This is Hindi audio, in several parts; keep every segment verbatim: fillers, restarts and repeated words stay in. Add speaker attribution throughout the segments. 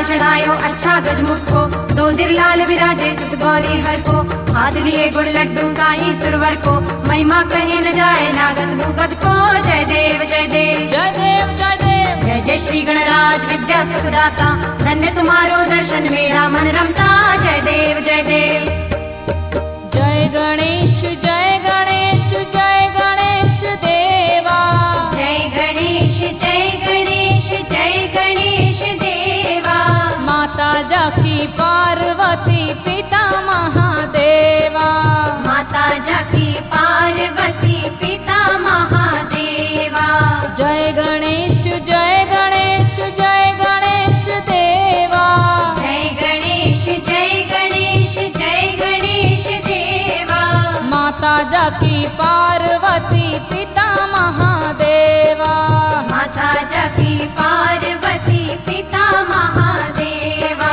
Speaker 1: चढ़ायो अच्छा गजमुख को, दो दिल लाल विराजे सुत गौरी हर को, हाथ लिए गुड़ लड्डू गाई सुरवर को, महिमा कहीं न जाए नागत भूगत को। जय देव जय देव
Speaker 2: जय देव जय देव
Speaker 1: जय जय श्री गणराज विद्या सुखदाता, धन्य तुम्हारो दर्शन मेरा मन रमता। जय देव जय देव
Speaker 2: जय गणेश जय गणेश जय गणेश देवा,
Speaker 1: जय गणेश जय गणेश जय गणेश देवा,
Speaker 2: माता जाकी पार्वती पिता महादेवा,
Speaker 1: माता जाकी पार्वती पिता महादेवा।
Speaker 2: जय गणेश जय गणेश जय गणेश देवा,
Speaker 1: जय गणेश जय गणेश जय गणेश देवा,
Speaker 2: माता जाकी पार्वती पिता महादेवा,
Speaker 1: माता जाकी पार्वती पिता महादेवा।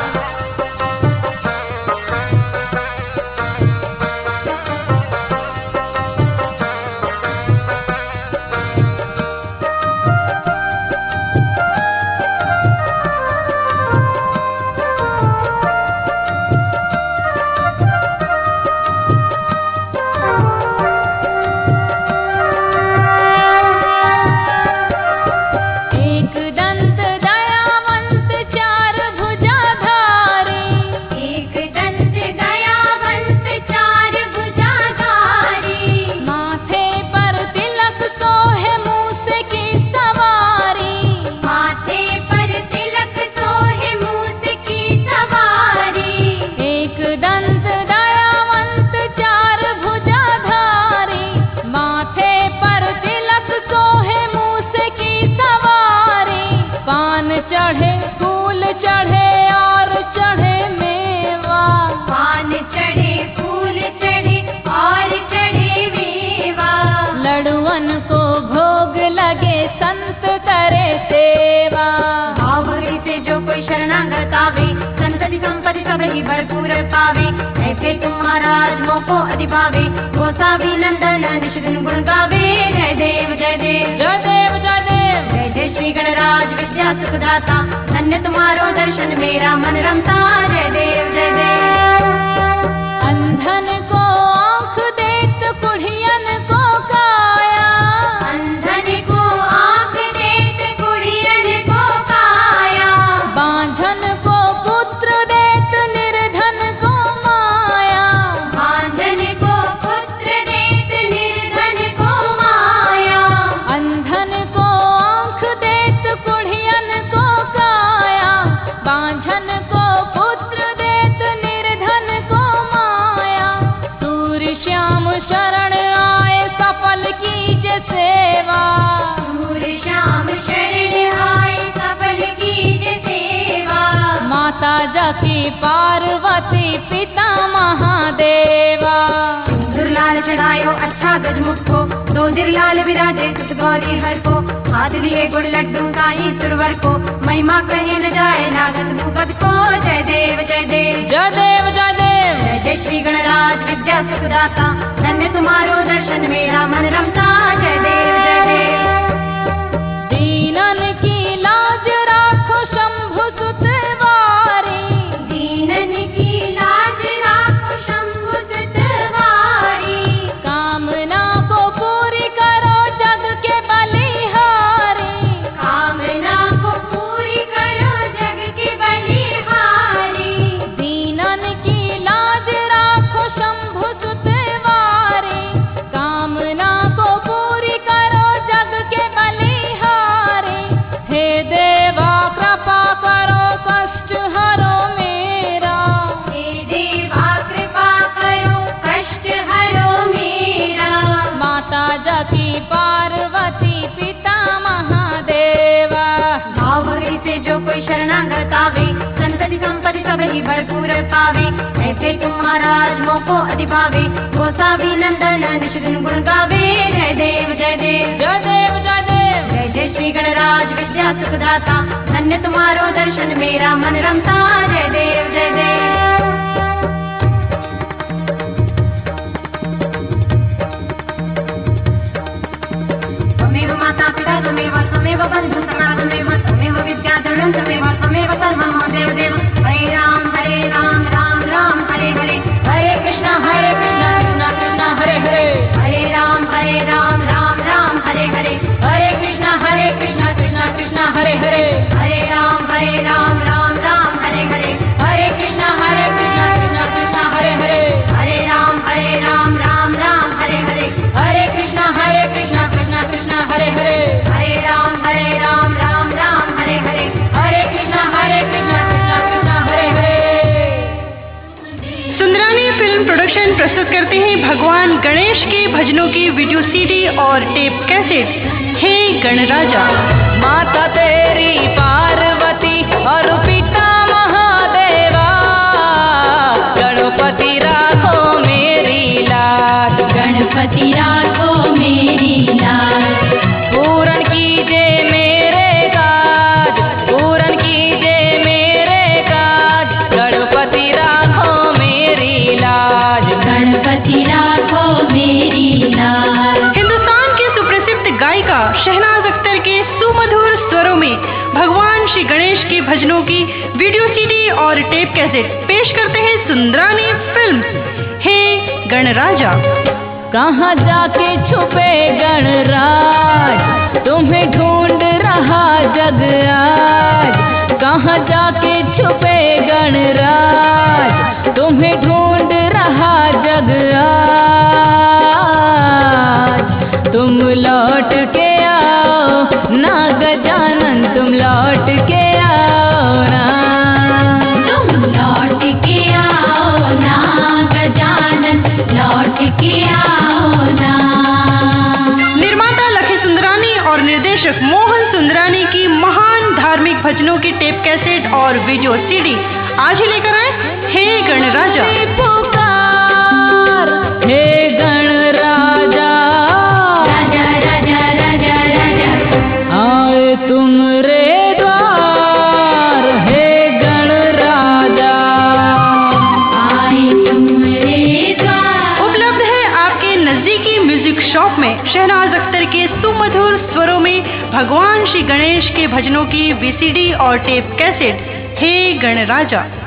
Speaker 2: एक दंत दयावंत चार भुजाधारी,
Speaker 1: एक दंत दयावंत चार भुजाधारी,
Speaker 2: माथे पर तिलक सोहे मूस की सवारी,
Speaker 1: माथे पर तिलक सोहे मूस की सवारी।
Speaker 2: एक दंत दयावंत चार भुजाधारी, माथे पर तिलक सोहे मूस की सवारी, पान चढ़े फूल चढ़े और चढ़े मेवा,
Speaker 1: पान चढ़े फूल चढ़े और चढ़े मेवा,
Speaker 2: लड़ुअन को भोग लगे संत करे सेवा।
Speaker 1: भाव भक्ति से जो कोई शरणागत आवे, संतति संपत्ति सब ही भरपूर पावे, ऐसे तुम महाराज मोको अति पावे, गोसावी नंदन निष्ठिन गुण गावे। जय देव जय देव
Speaker 2: जय देव जय देव
Speaker 1: जय जय श्री गणराज विद्या सुखदाता, धन्य तुम्हारो दर्शन मेरा मन रमता। जय देव जय देव
Speaker 2: अंधन को आँख देत कुढ़ियन को काया,
Speaker 1: अंधन को आँख देत कुड़ियन को काया,
Speaker 2: बांझन को पुत्र देत निर्धन को माया,
Speaker 1: बांधन को पुत्र देत निर्धन को माया,
Speaker 2: अंधन को आँख देत कुढ़ियन को काया, बांझन को पुत्र देत निर्धन को माया, सूर्य श्याम शरण आए सफल कीजे सेवा,
Speaker 1: सूर्य श्याम शरण आए सफल कीज सेवा,
Speaker 2: माता जाकी पार्वती पिता महादेवा।
Speaker 1: सिंदूर लाल चढ़ायो अच्छा गजमुख को, दो दिल लाल विराजे सुत गौरी हर को, हाथ लिए गुड़ लड्डू गाई सुरवर को, महिमा कहीं न जाए नागत भूगत को। जय देव जय देव
Speaker 2: जय देव जय देव
Speaker 1: जय जय श्री गणराज विद्या सुखदाता, धन्य तुम्हारो दर्शन मेरा मन रमता। जय देव जय देव
Speaker 2: दीनन की लाज राखो शंभु सुतवारी,
Speaker 1: दीनन की लाज राखो शंभु सुतवारी,
Speaker 2: कामना को पूरी करो जग के बलिहारी,
Speaker 1: कामना को पूरी करो जग के बलिहारी,
Speaker 2: दीनन की लाज राखो शंभु सुतवारी, कामना को पूरी करो जग के बलिहारी, हे देवा कृपा करो कष्ट हरो मेरा,
Speaker 1: हे देवा कृपा करो कष्ट हरो मेरा,
Speaker 2: माता जाकी पार्वती पिता महादेवा।
Speaker 1: भाव भक्ति से जो कोई शरणागत आवे, संतति संपत्ति सब ही भरपूर पावे, ऐसे तुम महाराज मोको अति पावे, गोसावी नंदन निष्ठिन गुण गावे। जय देव जय देव
Speaker 2: जय देव जय देव
Speaker 1: जय जय श्री गणराज विद्या सुखदाता, धन्य तुम्हारो दर्शन मेरा मन रमता। जय देव जय देव त्वमेव माता पिता त्वमेव त्वमेव बन्धु सखा त्वमेव त्वमेव विद्या द्रढं त्वमेव त्वमेव सर्वं मम
Speaker 3: प्रस्तुत करते हैं भगवान गणेश के भजनों की वीडियो सीडी और टेप कैसेट। हे गणराजा।
Speaker 2: माता तेरी पार्वती और पिता महादेवा, गणपति राखो मेरी लाज,
Speaker 1: गणपति राखो मेरी लाज।
Speaker 2: पूरन कीजे मेरे काज, पूरन कीजे मेरे काज, गणपति राखो मेरी लाज,
Speaker 1: गणपति राखो मेरी लाज।
Speaker 3: हिंदुस्तान के सुप्रसिद्ध गायिका शहनाज अख्तर के सुमधुर स्वरों में भगवान श्री गणेश के भजनों की वीडियो सीडी और टेप कैसेट पेश करते हैं सुंदरानी फिल्म्स। हे गणराजा।
Speaker 2: कहाँ जाके छुपे गणराज, तुम्हें ढूंढ रहा जग आज। कहाँ जाके छुपे गणराज, तुम्हें ढूंढ रहा जग आज। तुम लौट के आओ ना गजानन, तुम लौट के आओ ना,
Speaker 1: तुम लौट के आओ ना गजानन, लौट के आओ ना।
Speaker 3: निर्माता लखी सुंदरानी और निर्देशक मोहन सुंदरानी की महान धार्मिक भजनों की टेप कैसेट और वीडियो सीडी आज ही लेकर आए। हे गणराजा।
Speaker 2: पुकार हे गणराजा,
Speaker 1: राजा राजा राजा राजा,
Speaker 2: आए तुमरे द्वार, हे गणराजा,
Speaker 1: आए तुमरे द्वार।
Speaker 3: उपलब्ध है आपके नजदीकी म्यूजिक शॉप में शहनाज अख्तर के सुमधुर स्वरों में भगवान श्री गणेश के भजनों की वीसीडी और टेप कैसेट। हे गणराजा।